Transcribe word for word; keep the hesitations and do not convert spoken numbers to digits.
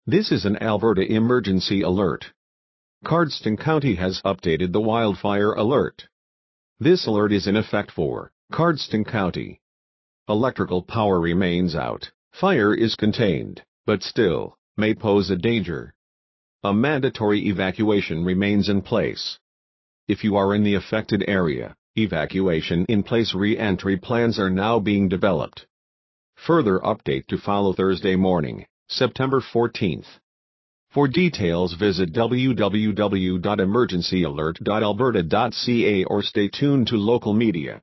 This is an Alberta emergency alert. Cardston County has updated the wildfire alert. This alert is in effect for Cardston County. Electrical power remains out, fire is contained, but still may pose a danger. A mandatory evacuation remains in place. If you are in the affected area, evacuation in place re-entry plans are now being developed. Further update to follow Thursday morning, September fourteenth. For details visit w w w dot emergency alert dot alberta dot c a or stay tuned to local media.